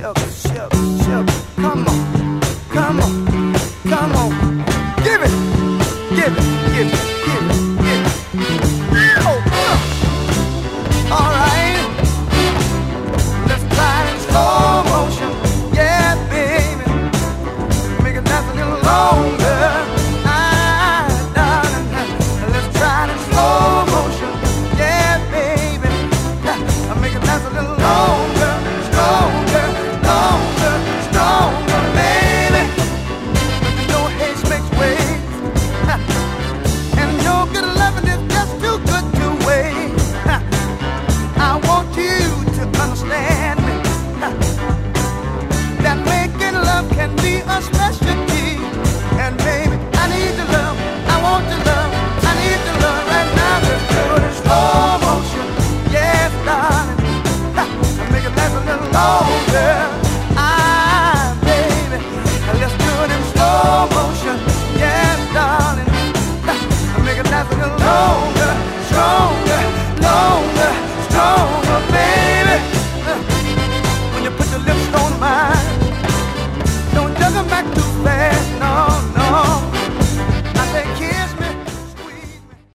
sugar, sugar, sugar. Come on, come on, come on. Give it, give it, give it.